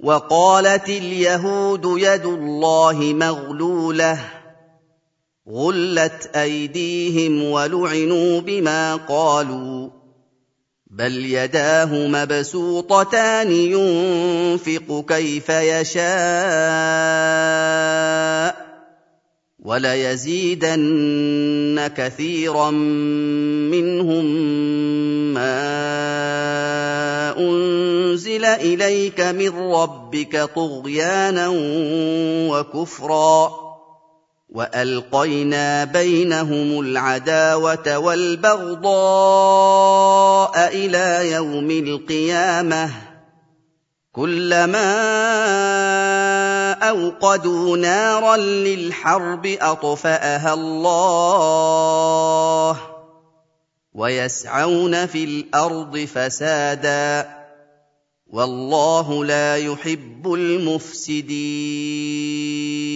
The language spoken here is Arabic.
وقالت اليهود يد الله مغلوله غلت ايديهم ولعنوا بما قالوا بل يداه مبسوطتان ينفق كيف يشاء وليزيدن كثيرا منهم ما أنزل إليك من ربك طغيانا وكفرا وألقينا بينهم العداوة والبغضاء إلى يوم القيامة كلما أوقدوا نارا للحرب أطفأها الله ويسعون في الأرض فسادا والله لا يحب المفسدين